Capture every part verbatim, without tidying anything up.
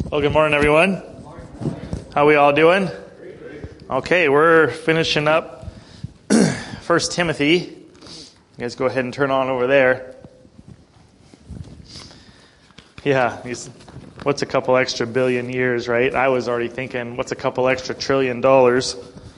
Well, good morning, everyone. How we all doing? Okay, we're finishing up First Timothy. You guys go ahead and turn on over there. Yeah, he's, what's a couple extra billion years, right? I was already thinking, what's a couple extra trillion dollars?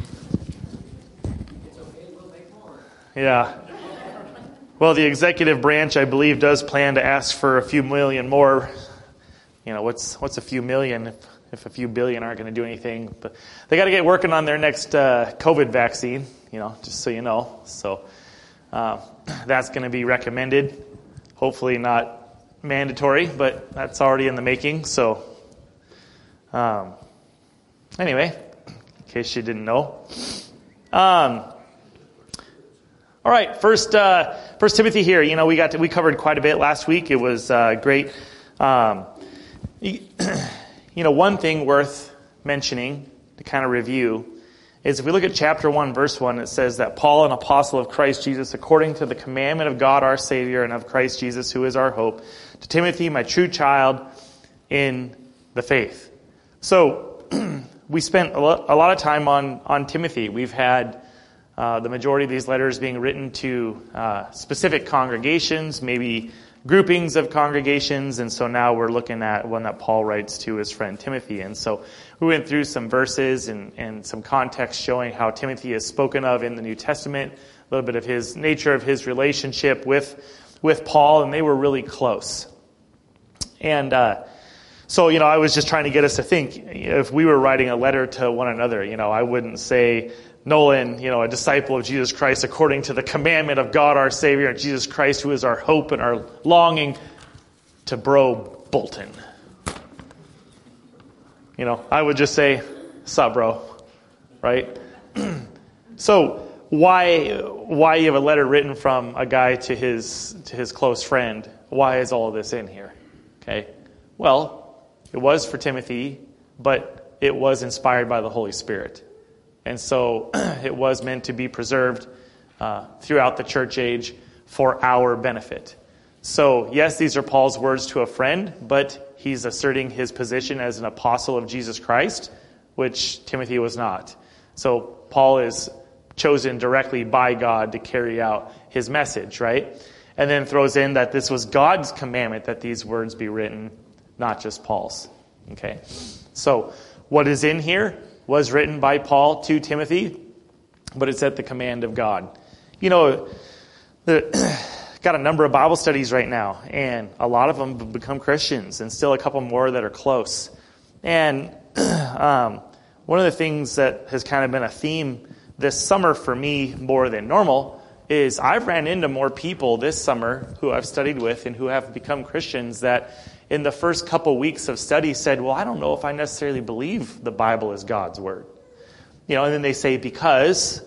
Yeah. Well, the executive branch, I believe, does plan to ask for a few million more. You know, what's what's a few million if, if a few billion aren't going to do anything? But they got to get working on their next uh, COVID vaccine, you know, just so you know. So uh, that's going to be recommended. Hopefully not mandatory, but that's already in the making. So um, anyway, in case you didn't know. Um, all right, first, uh, first Timothy here. You know, we got to, we covered quite a bit last week. It was uh, great. Um, You know, one thing worth mentioning to kind of review is if we look at chapter one, verse one, it says that Paul, an apostle of Christ Jesus, according to the commandment of God our Savior and of Christ Jesus, who is our hope, to Timothy, my true child in the faith. So we spent a lot, a lot of time on, on Timothy. We've had uh, the majority of these letters being written to uh, specific congregations, maybe groupings of congregations, and so now we're looking at one that Paul writes to his friend Timothy. And so we went through some verses and, and some context showing how Timothy is spoken of in the New Testament, a little bit of his nature of his relationship with with Paul, and they were really close. And uh, so, you know, I was just trying to get us to think, if we were writing a letter to one another, you know, I wouldn't say, Nolan, you know, a disciple of Jesus Christ according to the commandment of God our Savior and Jesus Christ, who is our hope and our longing, to bro Bolton. You know, I would just say, sup, bro, right? So why why you have a letter written from a guy to his to his close friend? Why is all of this in here? Okay, well, it was for Timothy, but it was inspired by the Holy Spirit. And so it was meant to be preserved uh, throughout the church age for our benefit. So, yes, these are Paul's words to a friend, but he's asserting his position as an apostle of Jesus Christ, which Timothy was not. So Paul is chosen directly by God to carry out his message, right? And then throws in that this was God's commandment that these words be written, not just Paul's. Okay? So what is in here was written by Paul to Timothy, but it's at the command of God. You know, the, got a number of Bible studies right now, and a lot of them have become Christians, and still a couple more that are close. And um, one of the things that has kind of been a theme this summer for me more than normal is I've ran into more people this summer who I've studied with and who have become Christians that in the first couple weeks of study said, well, I don't know if I necessarily believe the Bible is God's word. You know, and then they say, because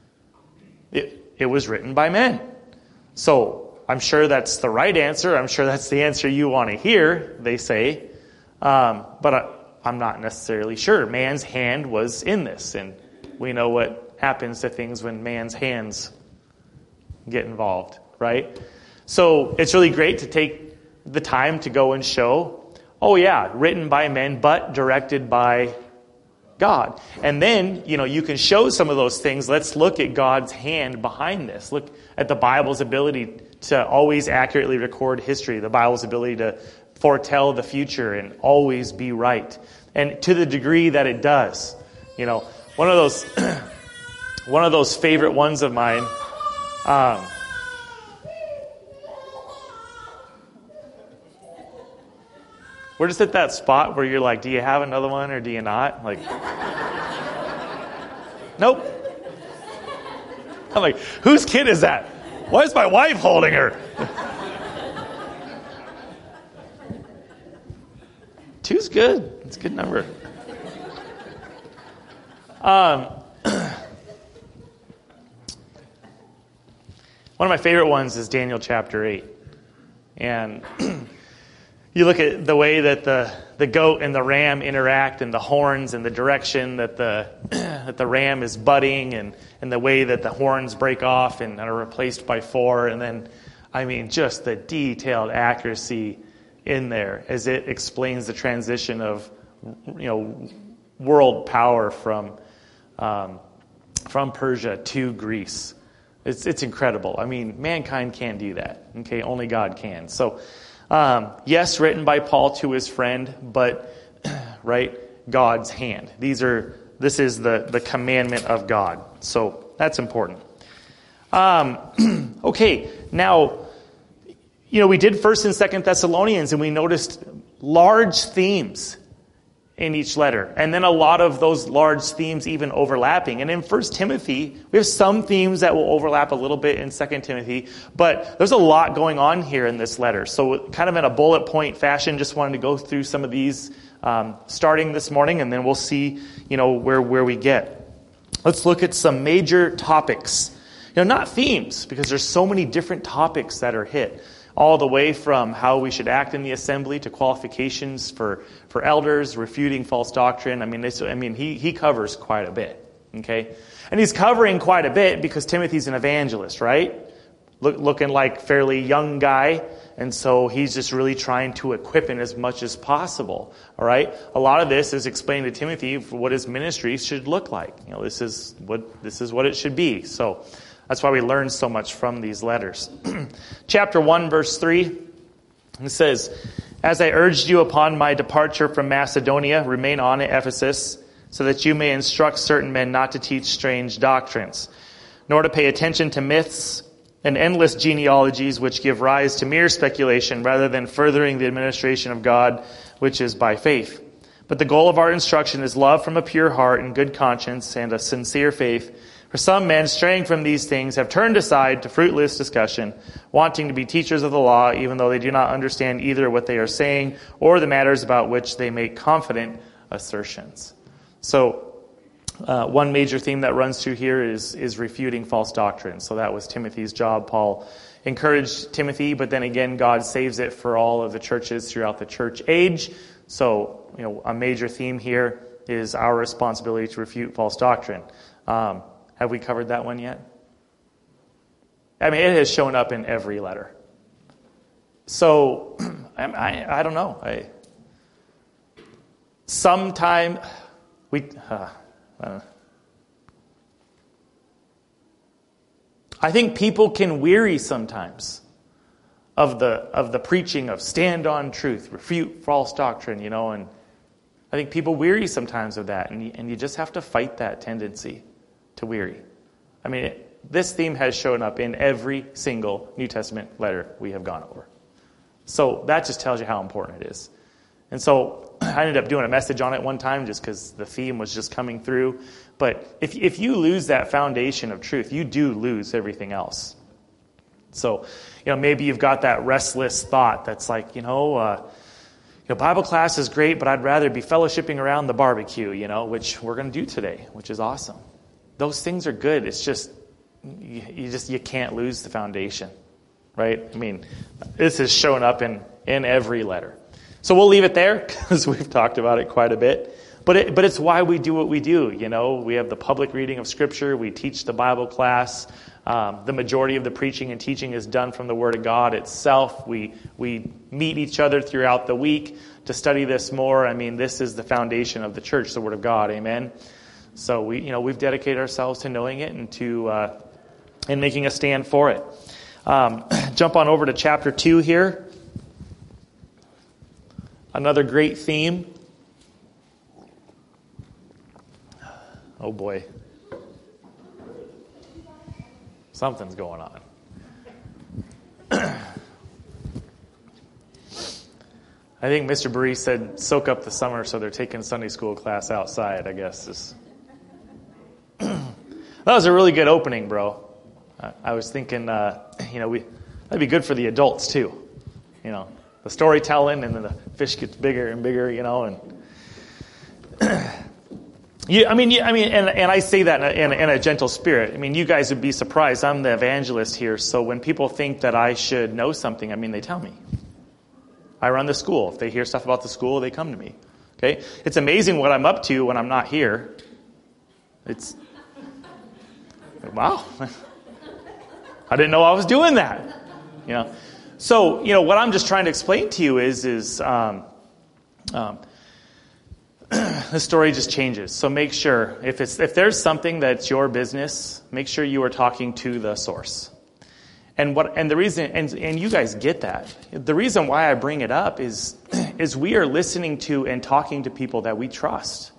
it, it was written by men. So I'm sure that's the right answer. I'm sure that's the answer you want to hear, they say. Um, but I, I'm not necessarily sure. Man's hand was in this. And we know what happens to things when man's hands get involved, right? So it's really great to take the time to go and show, oh yeah, written by men, but directed by God. And then, you know, you can show some of those things. Let's look at God's hand behind this. Look at the Bible's ability to always accurately record history, the Bible's ability to foretell the future and always be right. And to the degree that it does, you know, one of those, one of those favorite ones of mine, um, we're just at that spot where you're like, do you have another one or do you not? Like, nope. I'm like, whose kid is that? Why is my wife holding her? Two's good. It's a good number. Um, one of my favorite ones is Daniel chapter eight. And you look at the way that the, the goat and the ram interact, and the horns and the direction that the that the ram is butting, and, and the way that the horns break off and are replaced by four. And then, I mean, just the detailed accuracy in there as it explains the transition of, you know, world power from um, from Persia to Greece. It's it's incredible. I mean, mankind can't do that. Okay, only God can. So, um, yes, written by Paul to his friend, but right, God's hand. These are this is the the commandment of God. So that's important. Um, okay, now, you know, we did First and Second Thessalonians, and we noticed large themes in each letter, and then a lot of those large themes even overlapping. And in First Timothy, we have some themes that will overlap a little bit in Second Timothy, but there's a lot going on here in this letter. So kind of in a bullet point fashion, just wanted to go through some of these um, starting this morning, and then we'll see, you know, where, where we get. Let's look at some major topics. You know, not themes, because there's so many different topics that are hit, all the way from how we should act in the assembly to qualifications for, for elders, refuting false doctrine. I mean, this, I mean, he he covers quite a bit, okay? And he's covering quite a bit because Timothy's an evangelist, right? Look, looking like fairly young guy, and so he's just really trying to equip him as much as possible, all right? A lot of this is explaining to Timothy what his ministry should look like. You know, this is what this is what it should be. So that's why we learn so much from these letters. Chapter one, verse three, it says, "As I urged you upon my departure from Macedonia, remain on at Ephesus, so that you may instruct certain men not to teach strange doctrines, nor to pay attention to myths and endless genealogies which give rise to mere speculation, rather than furthering the administration of God, which is by faith. But the goal of our instruction is love from a pure heart and good conscience and a sincere faith. For some men, straying from these things, have turned aside to fruitless discussion, wanting to be teachers of the law, even though they do not understand either what they are saying or the matters about which they make confident assertions." So, uh, one major theme that runs through here is, is refuting false doctrine. So that was Timothy's job. Paul encouraged Timothy, but then again, God saves it for all of the churches throughout the church age. So, you know, a major theme here is our responsibility to refute false doctrine. Um, Have we covered that one yet? I mean, it has shown up in every letter. So, I, I, I don't know. I, sometime we, uh, I don't know. I think people can weary sometimes of the of the preaching of stand on truth, refute false doctrine, you know, and I think people weary sometimes of that, and you, and you just have to fight that tendency to weary. I mean, it, this theme has shown up in every single New Testament letter we have gone over. So that just tells you how important it is. And so I ended up doing a message on it one time just because the theme was just coming through. But if if you lose that foundation of truth, you do lose everything else. So, you know, maybe you've got that restless thought that's like, you know, uh, you know, Bible class is great, but I'd rather be fellowshipping around the barbecue, you know, which we're going to do today, which is awesome. Those things are good. It's just you, you just you can't lose the foundation, right? I mean, this is showing up in, in every letter. So we'll leave it there because we've talked about it quite a bit. But it, but it's why we do what we do. You know, we have the public reading of Scripture. We teach the Bible class. Um, the majority of the preaching and teaching is done from the Word of God itself. We we meet each other throughout the week to study this more. I mean, this is the foundation of the church, the Word of God. Amen. So we, you know, we've dedicated ourselves to knowing it and to uh, and making a stand for it. Um, jump on over to chapter two here. Another great theme. Oh boy, something's going on. I think Mister Burry said, "Soak up the summer," so they're taking Sunday school class outside. I guess is. That was a really good opening, bro. I, I was thinking, uh, you know, we that'd be good for the adults too. You know, the storytelling, and then the fish gets bigger and bigger. You know, and yeah, I mean, yeah, I mean, and and I say that in a, in, a, in a gentle spirit. I mean, you guys would be surprised. I'm the evangelist here, so when people think that I should know something, I mean, they tell me. I run the school. If they hear stuff about the school, they come to me. Okay, it's amazing what I'm up to when I'm not here. It's wow. I didn't know I was doing that. You know, So, you know, what I'm just trying to explain to you is, is um, um, the story just changes. So make sure, if it's if there's something that's your business, make sure you are talking to the source. And what and the reason and, and you guys get that. The reason why I bring it up is is we are listening to and talking to people that we trust.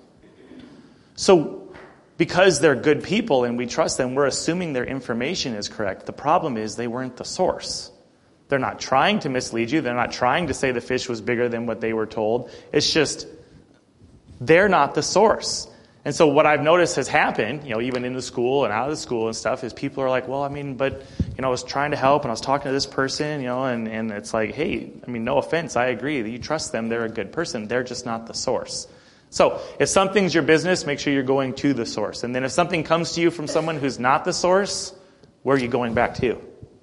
So because they're good people and we trust them, we're assuming their information is correct. The problem is they weren't the source. They're not trying to mislead you. They're not trying to say the fish was bigger than what they were told. It's just they're not the source. And so what I've noticed has happened, you know, even in the school and out of the school and stuff, is people are like, well, I mean, but, you know, I was trying to help and I was talking to this person, you know, and, and it's like, hey, I mean, no offense, I agree that you trust them. They're a good person. They're just not the source. So if something's your business, make sure you're going to the source. And then if something comes to you from someone who's not the source, where are you going back to?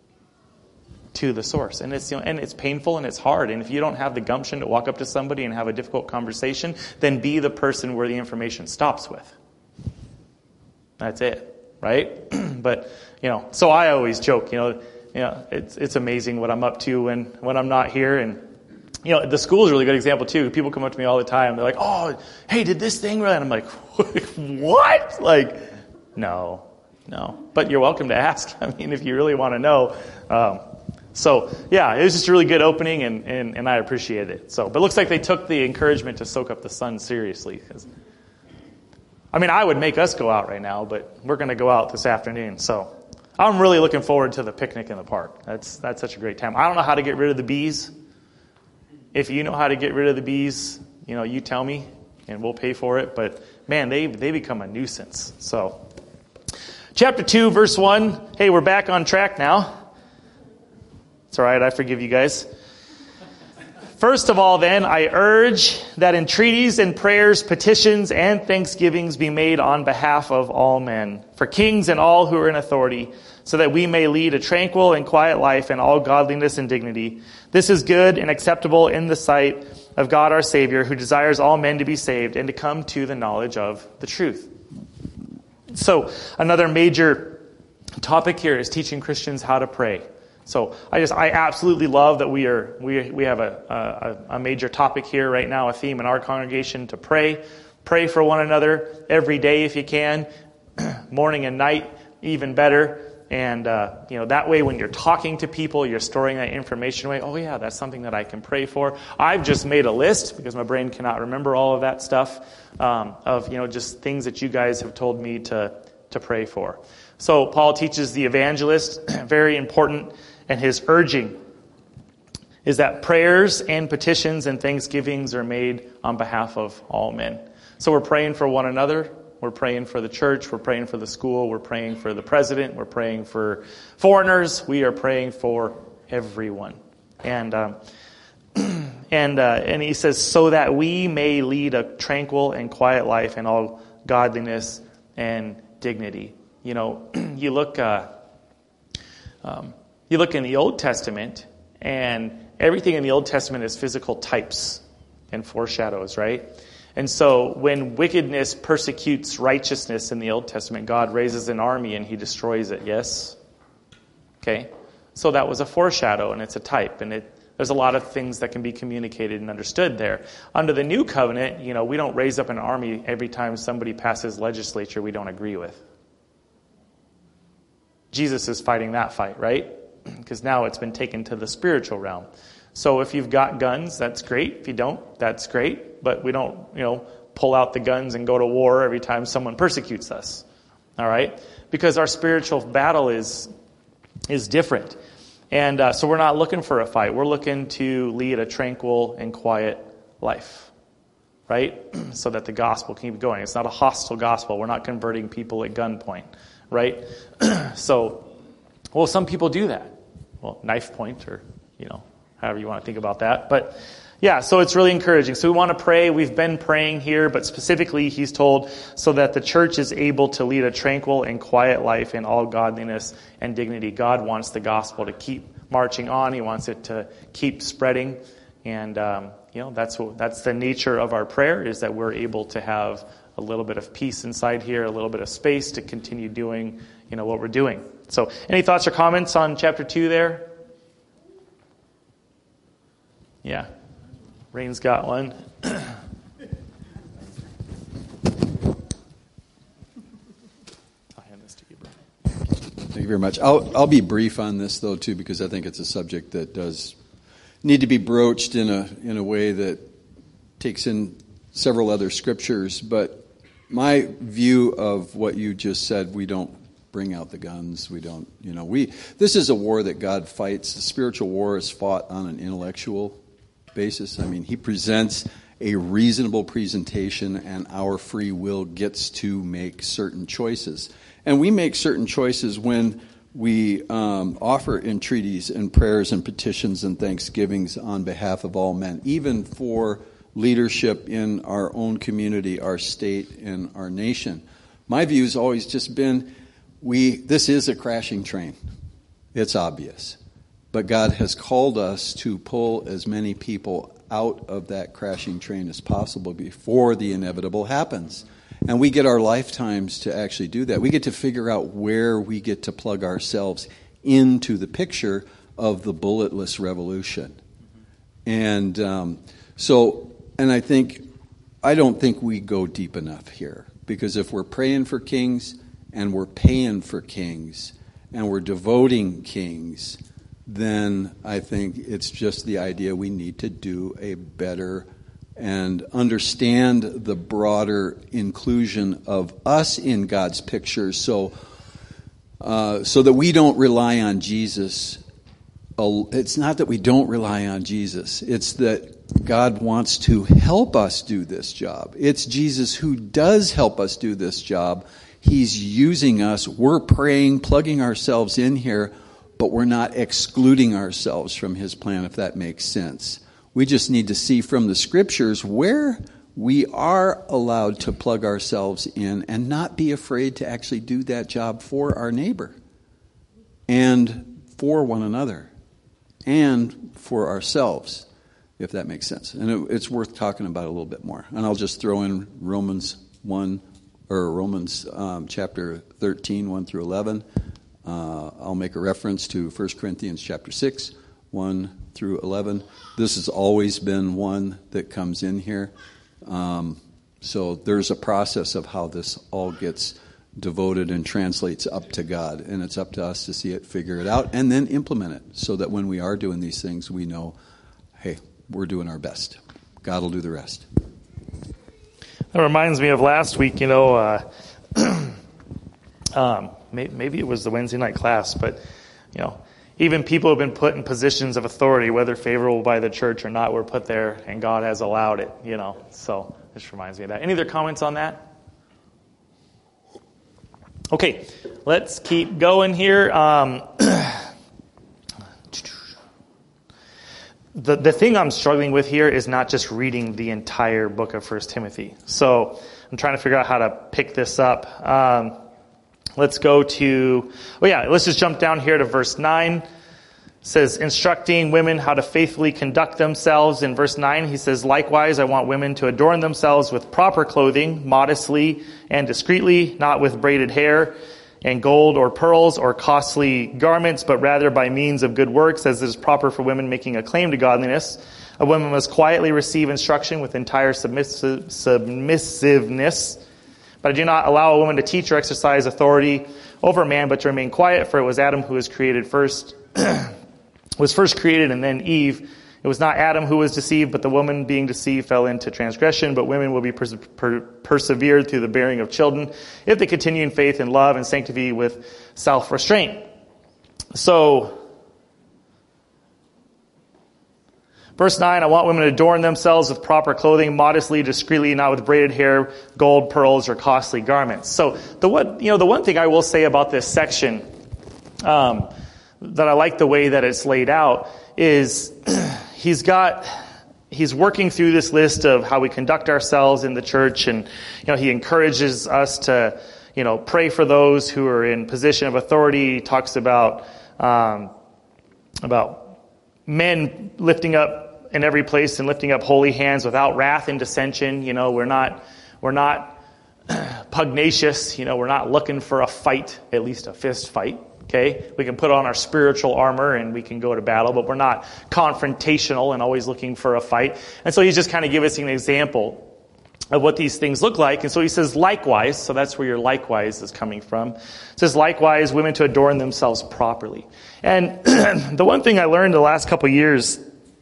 To the source. And it's, you know, and it's painful and it's hard. And if you don't have the gumption to walk up to somebody and have a difficult conversation, then be the person where the information stops with. That's it, right? But, you know, so I always joke, you know, you know, it's it's amazing what I'm up to when, when I'm not here. And, you know, the school is a really good example too. People come up to me all the time. They're like, oh, hey, did this thing right? And I'm like, what? Like, no, no. But you're welcome to ask. I mean, if you really want to know. Um, So, yeah, it was just a really good opening, and, and, and I appreciate it. So, but it looks like they took the encouragement to soak up the sun seriously. Cause, I mean, I would make us go out right now, but we're going to go out this afternoon. So I'm really looking forward to the picnic in the park. That's that's such a great time. I don't know how to get rid of the bees. If you know how to get rid of the bees, you know, you tell me, and we'll pay for it. But, man, they they become a nuisance. So, chapter two, verse one. Hey, we're back on track now. It's all right, I forgive you guys. First of all, then, I urge that entreaties and prayers, petitions, and thanksgivings be made on behalf of all men, for kings and all who are in authority, so that we may lead a tranquil and quiet life in all godliness and dignity. This is good and acceptable in the sight of God our Savior, who desires all men to be saved and to come to the knowledge of the truth. So, another major topic here is teaching Christians how to pray. So I just I absolutely love that we are we we have a, a a major topic here right now, a theme in our congregation to pray, pray for one another every day if you can, morning and night even better, and uh, you know that way when you're talking to people, you're storing that information away. Oh yeah, that's something that I can pray for. I've just made a list because my brain cannot remember all of that stuff um, of you know just things that you guys have told me to to pray for. So Paul teaches the evangelist, very important. And his urging is that prayers and petitions and thanksgivings are made on behalf of all men. So we're praying for one another. We're praying for the church. We're praying for the school. We're praying for the president. We're praying for foreigners. We are praying for everyone. And um, and uh, and he says, so that we may lead a tranquil and quiet life in all godliness and dignity. You know, you look... Uh, um, You look in the Old Testament, and everything in the Old Testament is physical types and foreshadows, right? And so when wickedness persecutes righteousness in the Old Testament, God raises an army and he destroys it, yes? Okay? So that was a foreshadow, and it's a type, and it, there's a lot of things that can be communicated and understood there. Under the New Covenant, you know, we don't raise up an army every time somebody passes legislature we don't agree with. Jesus is fighting that fight, right? Because now it's been taken to the spiritual realm. So if you've got guns, that's great. If you don't, that's great. But we don't, you know, pull out the guns and go to war every time someone persecutes us. All right? Because our spiritual battle is is different. And uh, so we're not looking for a fight. We're looking to lead a tranquil and quiet life. Right? So that the gospel can keep going. It's not a hostile gospel. We're not converting people at gunpoint. Right? So, well, some people do that. Well, knife point or, you know, however you want to think about that. But, yeah, so it's really encouraging. So we want to pray. We've been praying here, but specifically he's told so that the church is able to lead a tranquil and quiet life in all godliness and dignity. God wants the gospel to keep marching on. He wants it to keep spreading. And, um, you know, that's what, that's the nature of our prayer, is that we're able to have a little bit of peace inside here, a little bit of space to continue doing, you know, what we're doing. So any thoughts or comments on chapter two there? Yeah. Rain's got one. Thank you very much. I'll I'll be brief on this though too, because I think it's a subject that does need to be broached in a in a way that takes in several other scriptures. But my view of what you just said, we don't bring out the guns. We don't, you know, we this is a war that God fights. The spiritual war is fought on an intellectual basis. I mean, He presents a reasonable presentation, and our free will gets to make certain choices. And we make certain choices when we um, offer entreaties and prayers and petitions and thanksgivings on behalf of all men, even for leadership in our own community, our state, and our nation. My view has always just been, we this is a crashing train. It's obvious. But God has called us to pull as many people out of that crashing train as possible before the inevitable happens. And we get our lifetimes to actually do that. We get to figure out where we get to plug ourselves into the picture of the bulletless revolution. Mm-hmm. And um, so, and I think, I don't think we go deep enough here. Because if we're praying for kings, and we're paying for kings, and we're devoting kings, then I think it's just the idea we need to do a better and understand the broader inclusion of us in God's picture, so uh, so that we don't rely on Jesus. It's not that we don't rely on Jesus. It's that God wants to help us do this job. It's Jesus who does help us do this job. He's using us. We're praying, plugging ourselves in here, but we're not excluding ourselves from His plan, if that makes sense. We just need to see from the scriptures where we are allowed to plug ourselves in and not be afraid to actually do that job for our neighbor and for one another and for ourselves, if that makes sense. And it, it's worth talking about a little bit more. And I'll just throw in Romans one or Romans um, chapter thirteen, one through eleven. Uh, I'll make a reference to First Corinthians chapter six, one through eleven. This has always been one that comes in here. Um, so there's a process of how this all gets devoted and translates up to God. And it's up to us to see it, figure it out, and then implement it so that when we are doing these things, we know, hey, we're doing our best. God will do the rest. That reminds me of last week, you know, uh, um, may, maybe it was the Wednesday night class, but, you know, even people who have been put in positions of authority, whether favorable by the church or not, were put there, and God has allowed it, you know. So this reminds me of that. Any other comments on that? Okay, let's keep going here. Um, the the thing I'm struggling with here is not just reading the entire book of First Timothy. So I'm trying to figure out how to pick this up. Um, Let's go to, oh yeah, let's just jump down here to verse nine. It says, instructing women how to faithfully conduct themselves. In verse nine, he says, likewise, I want women to adorn themselves with proper clothing, modestly and discreetly, not with braided hair and gold or pearls or costly garments, but rather by means of good works, as it is proper for women making a claim to godliness. A woman must quietly receive instruction with entire submissive, submissiveness. But I do not allow a woman to teach or exercise authority over a man, but to remain quiet, for it was Adam who was created first, was first created, and then Eve. It was not Adam who was deceived, but the woman being deceived fell into transgression. But women will be pers- per- persevered through the bearing of children if they continue in faith and love and sanctity with self-restraint. So, verse nine, I want women to adorn themselves with proper clothing, modestly, discreetly, not with braided hair, gold, pearls, or costly garments. So the one, you know, the one thing I will say about this section, um, that I like the way that it's laid out is he's got, he's working through this list of how we conduct ourselves in the church, and, you know, he encourages us to, you know, pray for those who are in position of authority. He talks about, um, about men lifting up in every place and lifting up holy hands without wrath and dissension. You know, we're not, we're not pugnacious. You know, we're not looking for a fight, at least a fist fight. Okay, we can put on our spiritual armor and we can go to battle, but we're not confrontational and always looking for a fight. And so he's just kind of giving us an example of what these things look like. And so he says, likewise, so that's where your likewise is coming from. It says, likewise, women to adorn themselves properly. And the one thing I learned the last couple of years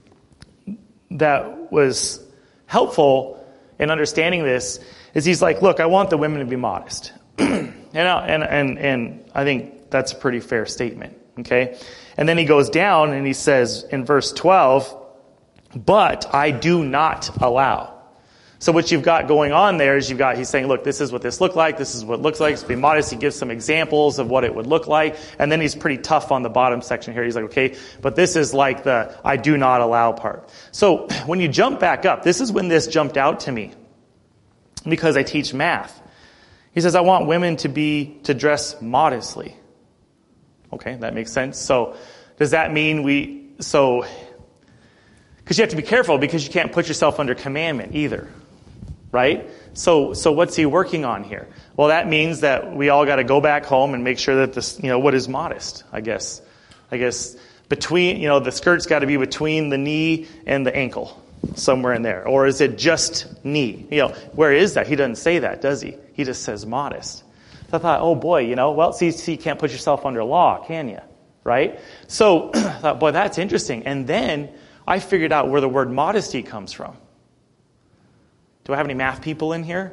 that was helpful in understanding this is he's like, look, I want the women to be modest. and, and, and, and I think that's a pretty fair statement, okay? And then he goes down and he says in verse twelve, but I do not allow. So what you've got going on there is you've got, he's saying, look, this is what this looked like. This is what it looks like. To be modest, he gives some examples of what it would look like. And then he's pretty tough on the bottom section here. He's like, okay, but this is like the I do not allow part. So when you jump back up, this is when this jumped out to me because I teach math. He says, I want women to be, to dress modestly. Okay, that makes sense. So does that mean we, so, because you have to be careful because you can't put yourself under commandment either. Right? So so what's he working on here? Well, that means that we all got to go back home and make sure that this, you know, what is modest, I guess. I guess between, you know, the skirt's got to be between the knee and the ankle, somewhere in there. Or is it just knee? You know, where is that? He doesn't say that, does he? He just says modest. So I thought, oh boy, you know, well, see, see you can't put yourself under law, can you? Right? So I thought, boy, that's interesting. And then I figured out where the word modesty comes from. Do I have any math people in here?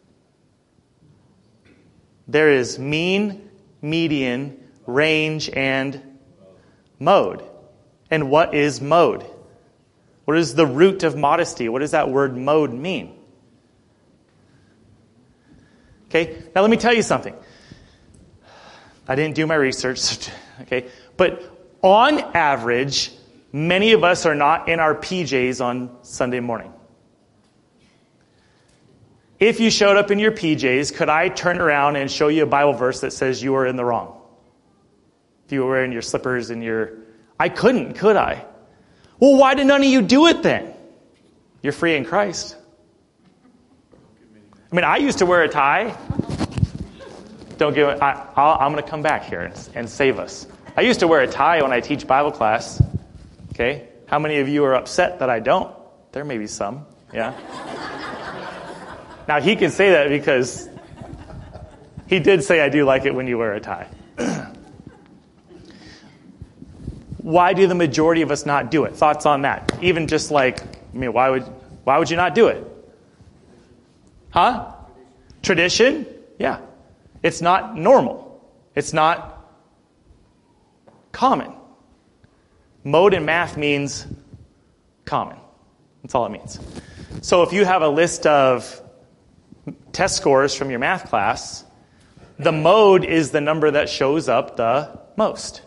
There is mean, median, range, and mode. And what is mode? What is the root of modesty? What does that word mode mean? Okay, now let me tell you something. I didn't do my research, okay, but on average, many of us are not in our P Js on Sunday morning. If you showed up in your P Js, could I turn around and show you a Bible verse that says you were in the wrong? If you were wearing your slippers and your... I couldn't, could I? Well, why did none of you do it then? You're free in Christ. I mean, I used to wear a tie. Don't give it... I, I'll, I'm going to come back here and, and save us. I used to wear a tie when I teach Bible class. Okay? How many of you are upset that I don't? There may be some. Yeah? Now, he can say that because he did say, I do like it when you wear a tie. Why do the majority of us not do it? Thoughts on that? Even just like, I mean, why would why would you not do it? Huh? Tradition? Yeah. It's not normal. It's not common. Mode in math means common. That's all it means. So if you have a list of test scores from your math class, the mode is the number that shows up the most.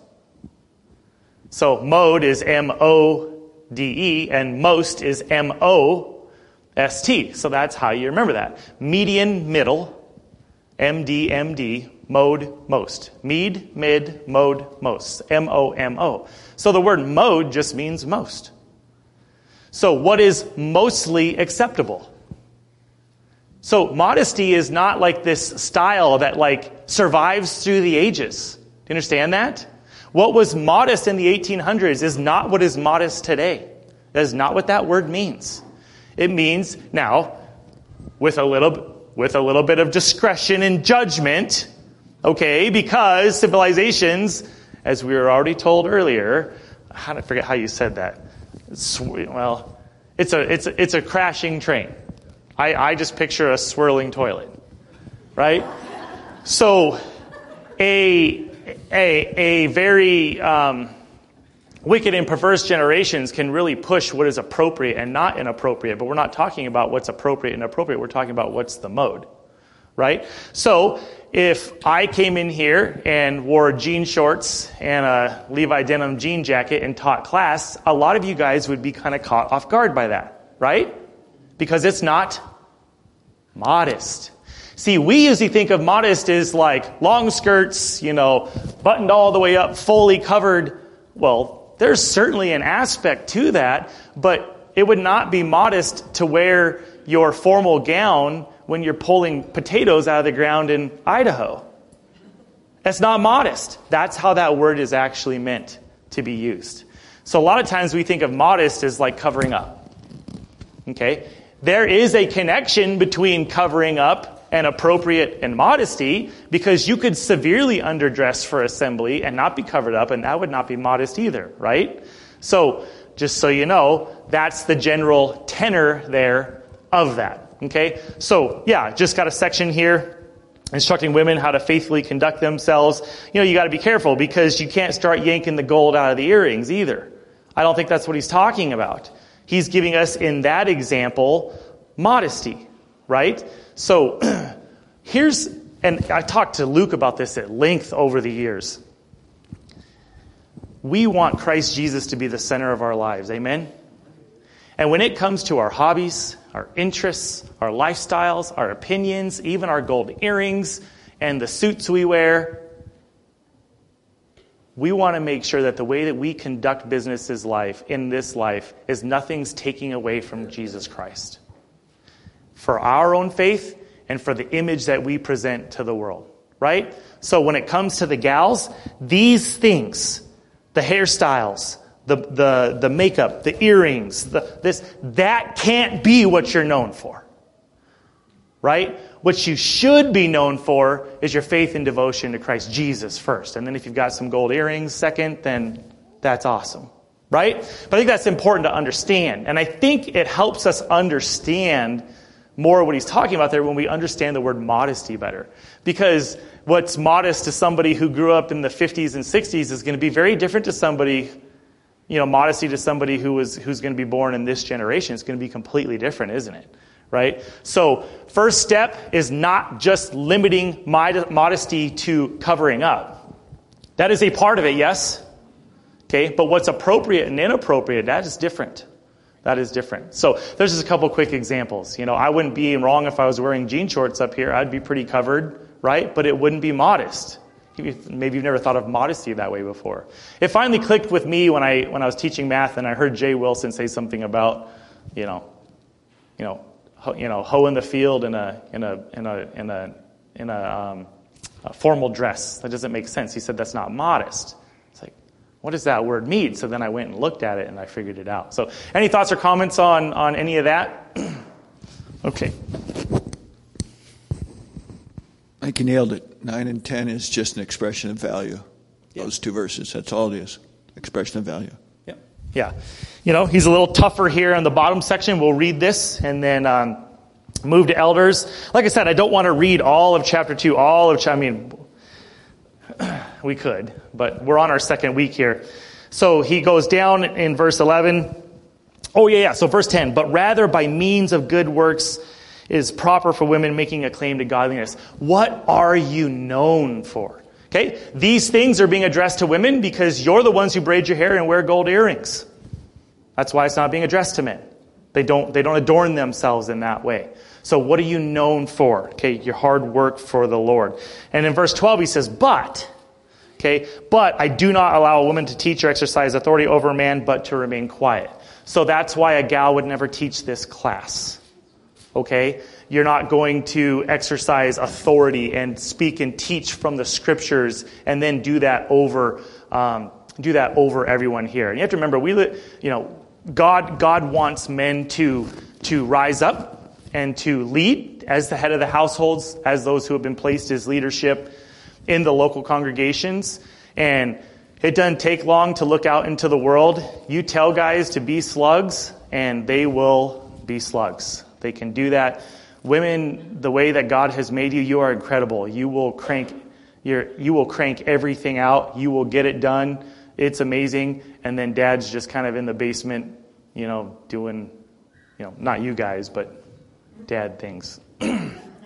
So mode is M O D E and most is M O S T. So that's how you remember that. Median, middle, M D, M D, mode, most. Med, mid, mode, most. M O M O. So the word mode just means most. So what is mostly acceptable? So modesty is not like this style that like survives through the ages. Do you understand that? What was modest in the eighteen hundreds is not what is modest today. That is not what that word means. It means, now, with a little, with a little bit of discretion and judgment, okay, because civilizations, as we were already told earlier, I don't forget how you said that. It's, well, it's a, it's a, it's a crashing train. I, I just picture a swirling toilet, right? So a, a, a very um, wicked and perverse generations can really push what is appropriate and not inappropriate, but we're not talking about what's appropriate and inappropriate. We're talking about what's the mode, right? So if I came in here and wore jean shorts and a Levi denim jean jacket and taught class, a lot of you guys would be kind of caught off guard by that, right? Because it's not modest. See, we usually think of modest as like long skirts, you know, buttoned all the way up, fully covered. Well, there's certainly an aspect to that, but it would not be modest to wear your formal gown when you're pulling potatoes out of the ground in Idaho. That's not modest. That's how that word is actually meant to be used. So a lot of times we think of modest as like covering up. Okay? There is a connection between covering up and appropriate and modesty, because you could severely underdress for assembly and not be covered up, and that would not be modest either, right? So just so you know, that's the general tenor there of that. Okay? So yeah, just got a section here instructing women how to faithfully conduct themselves. You know, you got to be careful, because you can't start yanking the gold out of the earrings either. I don't think that's what he's talking about. He's giving us, in that example, modesty, right? So here's, and I talked to Luke about this at length over the years. We want Christ Jesus to be the center of our lives, amen? And when it comes to our hobbies, our interests, our lifestyles, our opinions, even our gold earrings and the suits we wear, we want to make sure that the way that we conduct business is life, in this life, is nothing's taking away from Jesus Christ. For our own faith and for the image that we present to the world, right? So when it comes to the gals, these things, the hairstyles, the the the makeup, the earrings, the this, that can't be what you're known for, right? What you should be known for is your faith and devotion to Christ Jesus first. And then if you've got some gold earrings second, then that's awesome, right? But I think that's important to understand. And I think it helps us understand more what he's talking about there when we understand the word modesty better. Because what's modest to somebody who grew up in the fifties and sixties is going to be very different to somebody, you know, modesty to somebody who was who's going to be born in this generation. It's going to be completely different, isn't it? Right? So first step is not just limiting modesty to covering up. That is a part of it, yes. Okay, but what's appropriate and inappropriate, that is different. That is different. So there's just a couple quick examples. You know, I wouldn't be wrong if I was wearing jean shorts up here. I'd be pretty covered, right? But it wouldn't be modest. Maybe you've never thought of modesty that way before. It finally clicked with me when I when I was teaching math and I heard Jay Wilson say something about, you know, you know, ho, you know, hoe in the field in a in a in a in a in a, um, a formal dress. That doesn't make sense. He said that's not modest. It's like, what does that word mean? So then I went and looked at it and I figured it out. So any thoughts or comments on, on any of that? Okay. I think you nailed it. Nine and ten is just an expression of value. Yeah. Those two verses, that's all it is. Expression of value. Yeah. Yeah. You know, he's a little tougher here in the bottom section. We'll read this and then um, move to elders. Like I said, I don't want to read all of chapter two, all of chapter, I mean, we could, but we're on our second week here. So he goes down in verse eleven. Oh, yeah, yeah. So verse ten. But rather by means of good works is proper for women making a claim to godliness. What are you known for? Okay. These things are being addressed to women because you're the ones who braid your hair and wear gold earrings. That's why it's not being addressed to men. They don't, they don't adorn themselves in that way. So what are you known for? Okay, your hard work for the Lord. And in verse twelve, he says, but, okay, but I do not allow a woman to teach or exercise authority over a man, but to remain quiet. So that's why a gal would never teach this class. Okay? You're not going to exercise authority and speak and teach from the scriptures and then do that over, um, do that over everyone here. And you have to remember, we, li- you know, God, God wants men to, to rise up and to lead as the head of the households, as those who have been placed as leadership in the local congregations. And it doesn't take long to look out into the world. You tell guys to be slugs, and they will be slugs. They can do that. Women, the way that God has made you, you are incredible. You will crank your, you will crank everything out. You will get it done. It's amazing. And then dad's just kind of in the basement, you know, doing, you know, not you guys, but dad things. I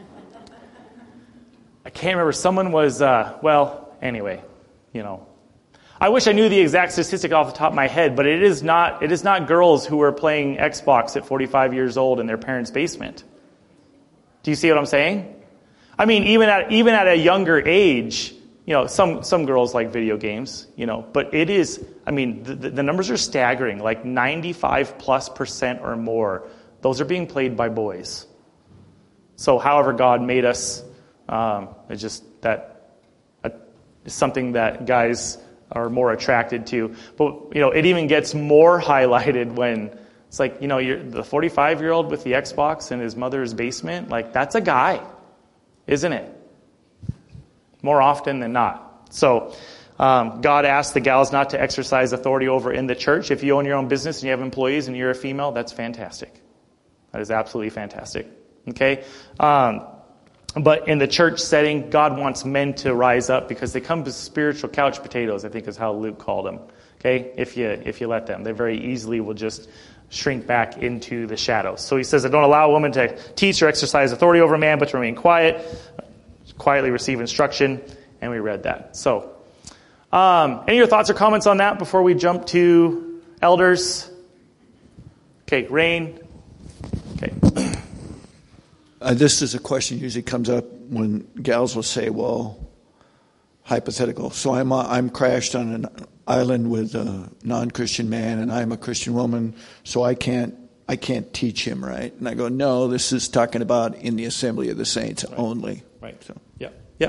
can't remember. Someone was, uh, well, anyway, you know. I wish I knew the exact statistic off the top of my head, but it is not, it is not girls who are playing Xbox at forty-five years old in their parents' basement. Do you see what I'm saying? I mean, even at, even at a younger age, you know, some, some girls like video games, you know, but it is, I mean, the, the numbers are staggering, like ninety-five plus percent or more. Those are being played by boys. So however God made us, um, it's just that, uh, is something that guys are more attracted to. But, you know, it even gets more highlighted when it's like, you know, you're the forty-five-year-old with the Xbox in his mother's basement. Like, that's a guy, isn't it? More often than not. So um, God asked the gals not to exercise authority over in the church. If you own your own business and you have employees and you're a female, that's fantastic. That is absolutely fantastic. Okay? Um, but in the church setting, God wants men to rise up because they come as spiritual couch potatoes, I think is how Luke called them. Okay? If you if you let them. They very easily will just shrink back into the shadows. So he says, I don't allow a woman to teach or exercise authority over a man, but to remain quiet, quietly receive instruction. And we read that. So, um, any of your thoughts or comments on that before we jump to elders? Okay, Rain. Okay. Uh, this is a question usually comes up when gals will say, well, hypothetical. So I'm uh, I'm crashed on an island with a non-Christian man, and I'm a Christian woman, so I can't I can't teach him, right? And I go, no, this is talking about in the assembly of the saints right. only. Right. So, yeah. Yeah.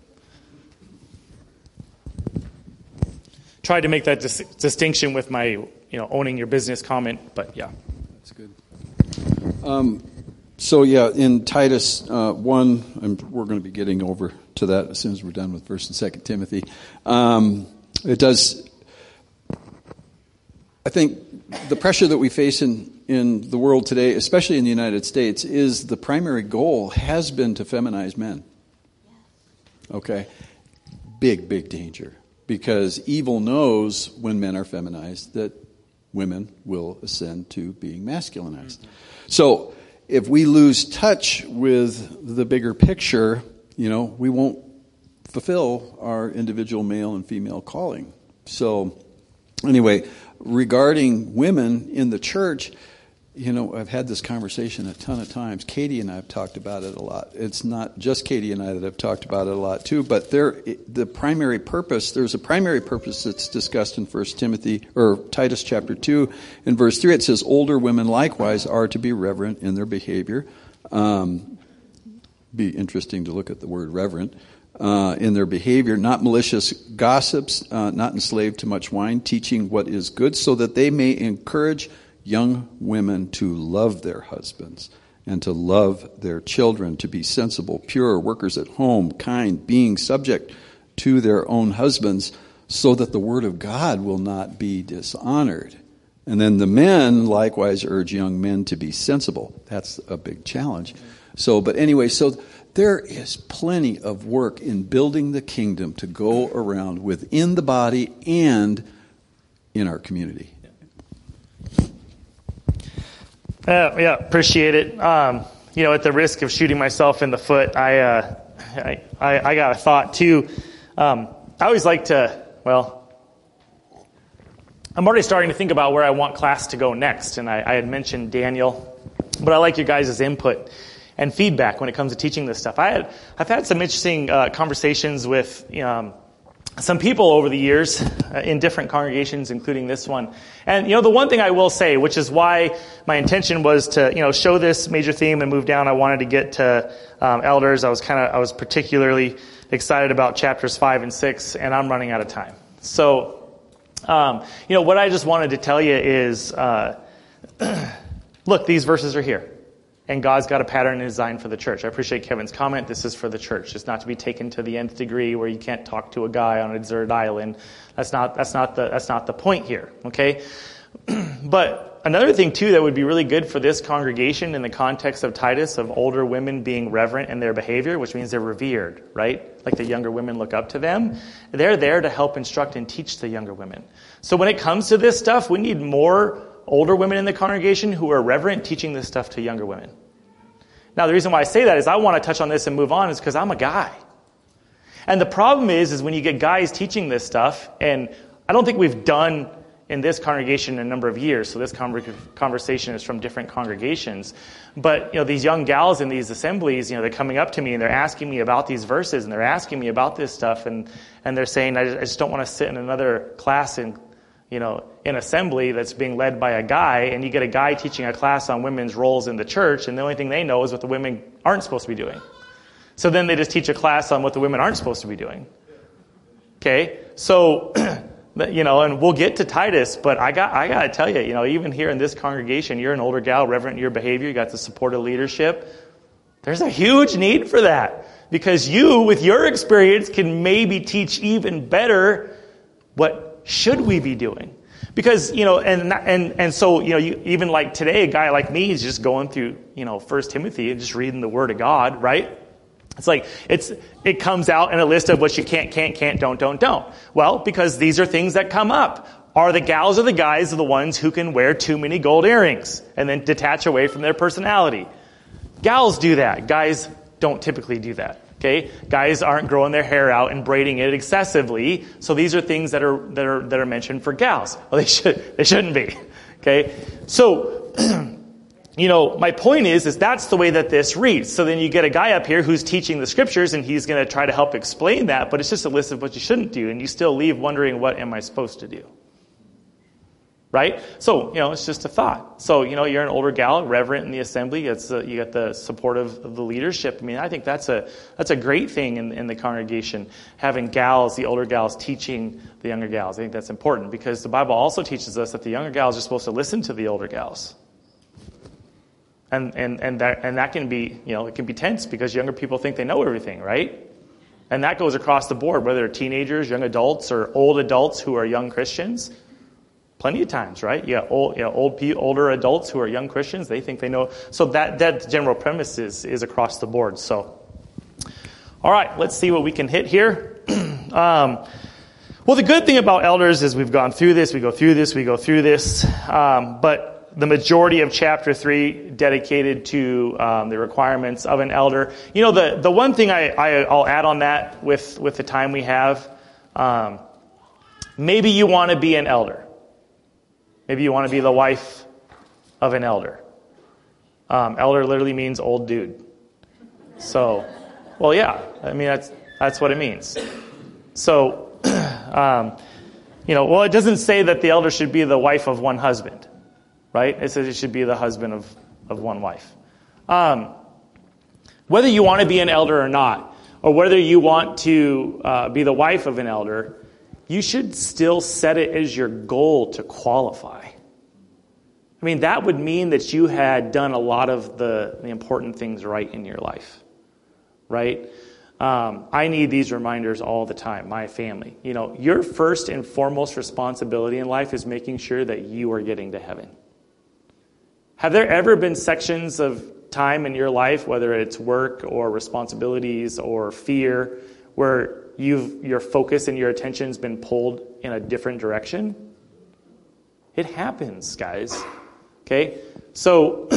Tried to make that dis- distinction with my, you know, owning your business comment, but yeah. That's good. Um, so yeah, in Titus uh, one, and we're going to be getting over to that as soon as we're done with First and Second Timothy. Um, it does. I think the pressure that we face in in the world today, especially in the United States, is the primary goal has been to feminize men. Okay, big big danger, because evil knows when men are feminized that women will ascend to being masculinized. Mm-hmm. So if we lose touch with the bigger picture, you know, we won't fulfill our individual male and female calling. So anyway, regarding women in the church, you know, I've had this conversation a ton of times. Katie and I have talked about it a lot. It's not just Katie and I that have talked about it a lot too, but there, the primary purpose, there's a primary purpose that's discussed in First Timothy, or Titus chapter two, in verse three. It says, older women likewise are to be reverent in their behavior. Um, be interesting to look at the word reverent. Uh, in their behavior, not malicious gossips, uh, not enslaved to much wine, teaching what is good, so that they may encourage young women to love their husbands and to love their children, to be sensible, pure, workers at home, kind, being subject to their own husbands, so that the word of God will not be dishonored. And then the men likewise urge young men to be sensible. That's a big challenge. So, but anyway, so there is plenty of work in building the kingdom to go around within the body and in our community. Uh, yeah, appreciate it. Um, you know, at the risk of shooting myself in the foot, I uh, I, I, I got a thought too. Um, I always like to, well, I'm already starting to think about where I want class to go next, and I, I had mentioned Daniel, but I like your guys' input and feedback when it comes to teaching this stuff. I had, I've had some interesting uh, conversations with um, some people over the years uh, in different congregations, including this one. And, you know, the one thing I will say, which is why my intention was to, you know, show this major theme and move down. I wanted to get to um, elders. I was kind of, I was particularly excited about chapters five and six, and I'm running out of time. So, um, you know, what I just wanted to tell you is, uh, look, these verses are here. And God's got a pattern and design for the church. I appreciate Kevin's comment. This is for the church. It's not to be taken to the nth degree where you can't talk to a guy on a desert island. That's not, that's not the, that's not the point here. Okay? But another thing too that would be really good for this congregation in the context of Titus, of older women being reverent in their behavior, which means they're revered, right? Like the younger women look up to them. They're there to help instruct and teach the younger women. So when it comes to this stuff, we need more older women in the congregation who are reverent teaching this stuff to younger women. Now, the reason why I say that is I want to touch on this and move on is because I'm a guy. And the problem is, is when you get guys teaching this stuff, and I don't think we've done in this congregation in a number of years, so this conversation is from different congregations, but, you know, these young gals in these assemblies, you know, they're coming up to me and they're asking me about these verses and they're asking me about this stuff, and, and they're saying, I just, I just don't want to sit in another class in you know, in assembly that's being led by a guy, and you get a guy teaching a class on women's roles in the church, and the only thing they know is what the women aren't supposed to be doing. So then they just teach a class on what the women aren't supposed to be doing. Okay, so, you know, and we'll get to Titus, but I got I got to tell you, you know, even here in this congregation, you're an older gal, reverent in your behavior, you got the support of leadership. There's a huge need for that because you, with your experience, can maybe teach even better what should we be doing. Because, you know, and and and so, you know, you, even like today, a guy like me is just going through, you know, First Timothy and just reading the Word of God, right? It's like, it's it comes out in a list of what you can't, can't, can't, don't, don't, don't. Well, because these are things that come up. Are the gals or the guys the ones who can wear too many gold earrings and then detach away from their personality? Gals do that. Guys don't typically do that. Okay, guys aren't growing their hair out and braiding it excessively. So these are things that are that are that are mentioned for gals. Well, they should they shouldn't be. Okay, so you know, my point is is that's the way that this reads. So then you get a guy up here who's teaching the scriptures, and he's going to try to help explain that, but it's just a list of what you shouldn't do, and you still leave wondering, what am I supposed to do? Right? So, you know, it's just a thought. So, you know, you're an older gal, reverent in the assembly. It's uh, you got the support of, of the leadership. I mean, I think that's a that's a great thing in, in the congregation, having gals, the older gals, teaching the younger gals. I think that's important because the Bible also teaches us that the younger gals are supposed to listen to the older gals. And and and that and that can be, you know, it can be tense because younger people think they know everything, right? And that goes across the board, whether they're teenagers, young adults, or old adults who are young Christians. Plenty of times, right? Yeah, old, you know, old, older adults who are young Christians, they think they know. So that that general premise is, is across the board. So, all right, let's see what we can hit here. um, well, the good thing about elders is we've gone through this, we go through this, we go through this. Um, but the majority of chapter three dedicated to um, the requirements of an elder. You know, the the one thing I, I I'll add on that with with the time we have, um, maybe you want to be an elder. Maybe you want to be the wife of an elder. Um, elder literally means old dude. So, well, yeah. I mean, that's that's what it means. So, um, you know, well, it doesn't say that the elder should be the wife of one husband, right? It says it should be the husband of, of one wife. Um, whether you want to be an elder or not, or whether you want to uh, be the wife of an elder, you should still set it as your goal to qualify. I mean, that would mean that you had done a lot of the, the important things right in your life, right? Um, I need these reminders all the time, my family. You know, your first and foremost responsibility in life is making sure that you are getting to heaven. Have there ever been sections of time in your life, whether it's work or responsibilities or fear, where You've, your focus and your attention's been pulled in a different direction? It happens, guys. Okay? So,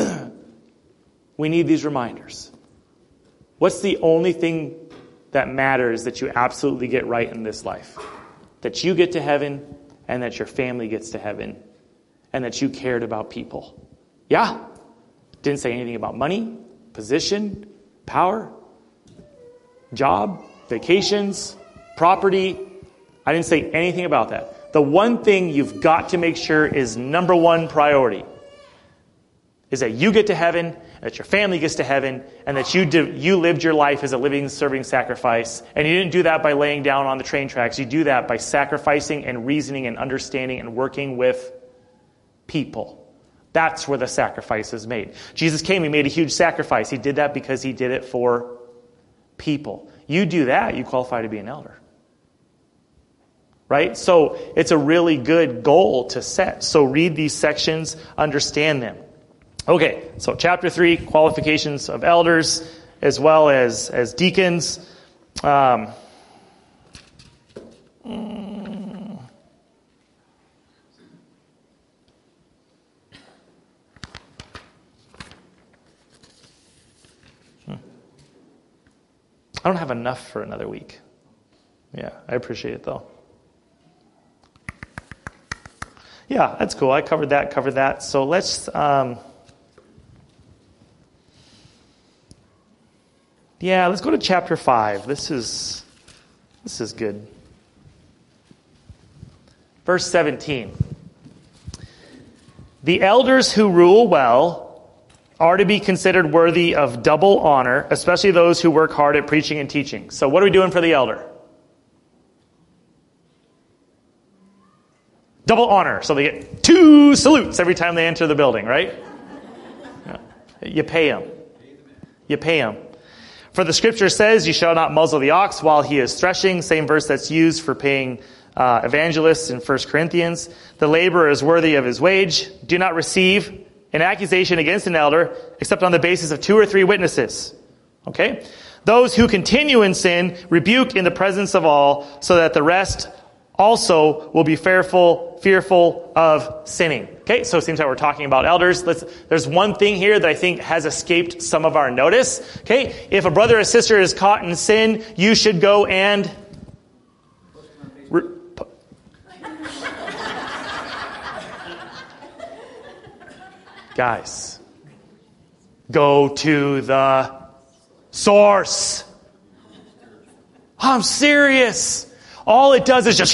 we need these reminders. What's the only thing that matters that you absolutely get right in this life? That you get to heaven, and that your family gets to heaven, and that you cared about people. Yeah? Didn't say anything about money, position, power, job, vacations, property. I didn't say anything about that. The one thing you've got to make sure is number one priority is that you get to heaven, that your family gets to heaven, and that you do, you lived your life as a living, serving sacrifice. And you didn't do that by laying down on the train tracks. You do that by sacrificing and reasoning and understanding and working with people. That's where the sacrifice is made. Jesus came, he made a huge sacrifice. He did that because he did it for people. You do that, you qualify to be an elder. Right? So it's a really good goal to set. So read these sections, understand them. Okay, so chapter three, qualifications of elders, as well as, as deacons. Um, I don't have enough for another week. Yeah, I appreciate it though. Yeah, that's cool. I covered that, covered that. So let's, um, yeah, let's go to chapter five. This is, this is good. Verse seventeen. The elders who rule well are to be considered worthy of double honor, especially those who work hard at preaching and teaching. So what are we doing for the elder? Double honor. So they get two salutes every time they enter the building, right? You pay them. You pay them. For the scripture says, you shall not muzzle the ox while he is threshing. Same verse that's used for paying uh, evangelists in First Corinthians. The laborer is worthy of his wage. Do not receive an accusation against an elder except on the basis of two or three witnesses. Okay? Those who continue in sin rebuke in the presence of all, so that the rest also will be fearful, fearful of sinning. Okay, so it seems like we're talking about elders. Let's, there's one thing here that I think has escaped some of our notice. Okay, if a brother or sister is caught in sin, you should go and... Re- Guys, go to the source. I'm serious. All it does is just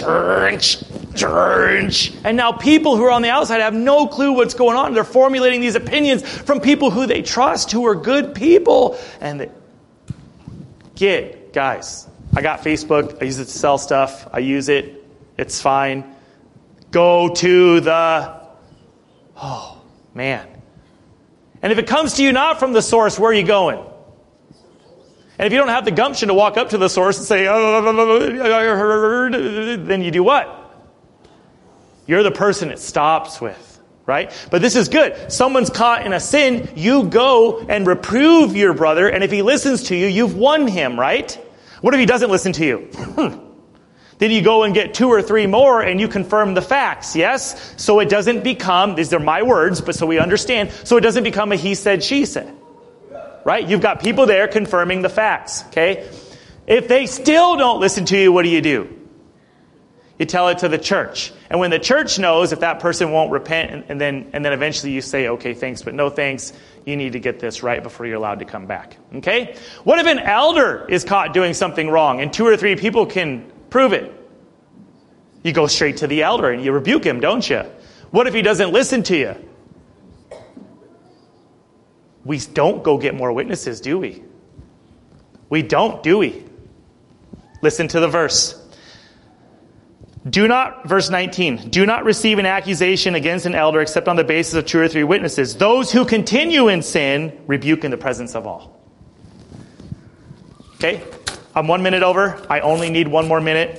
and now people who are on the outside have no clue what's going on. They're formulating these opinions from people who they trust, who are good people. And they, get, guys, I got Facebook. I use it to sell stuff. I use it. It's fine. Go to the, oh, man. And if it comes to you not from the source, where are you going? And if you don't have the gumption to walk up to the source and say, oh, then you do what? You're the person it stops with, right? But this is good. Someone's caught in a sin, you go and reprove your brother, and if he listens to you, you've won him, right? What if he doesn't listen to you? Then you go and get two or three more and you confirm the facts, yes? So it doesn't become, these are my words, but so we understand, so it doesn't become a he said, she said. Right? You've got people there confirming the facts, okay? If they still don't listen to you, what do you do? You tell it to the church. And when the church knows, if that person won't repent, and, and then and then eventually you say, okay, thanks, but no thanks, you need to get this right before you're allowed to come back, okay? What if an elder is caught doing something wrong and two or three people can prove it? You go straight to the elder and you rebuke him, don't you? What if he doesn't listen to you? We don't go get more witnesses, do we? We don't, do we? Listen to the verse. Do not, verse nineteen, do not receive an accusation against an elder except on the basis of two or three witnesses. Those who continue in sin, rebuke in the presence of all. Okay? I'm one minute over. I only need one more minute.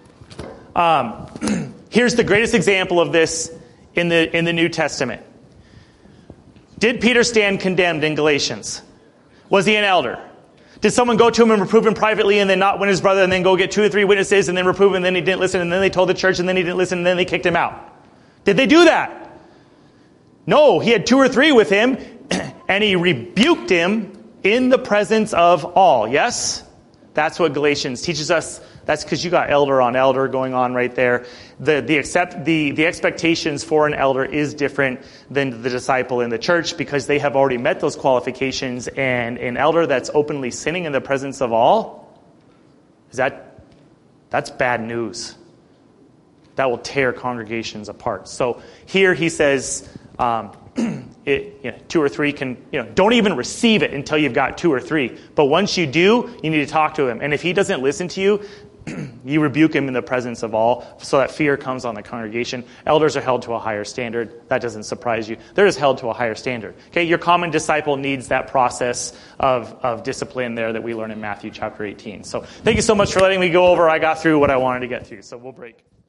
Um, here's the greatest example of this in the in the New Testament. Did Peter stand condemned in Galatians? Was he an elder? Did someone go to him and reprove him privately and then not win his brother and then go get two or three witnesses and then reprove him and then he didn't listen and then they told the church and then he didn't listen and then they kicked him out? Did they do that? No, he had two or three with him and he rebuked him in the presence of all. Yes? That's what Galatians teaches us. That's because you got elder on elder going on right there. The the accept the, the expectations for an elder is different than the disciple in the church because they have already met those qualifications. And an elder that's openly sinning in the presence of all, is that that's bad news. That will tear congregations apart. So here he says, um, it, you know, two or three can, you know, don't even receive it until you've got two or three. But once you do, you need to talk to him. And if he doesn't listen to you, you rebuke him in the presence of all so that fear comes on the congregation. Elders are held to a higher standard. That doesn't surprise you. They're just held to a higher standard. Okay, your common disciple needs that process of, of discipline there that we learn in Matthew chapter eighteen. So thank you so much for letting me go over. I got through what I wanted to get through. So we'll break.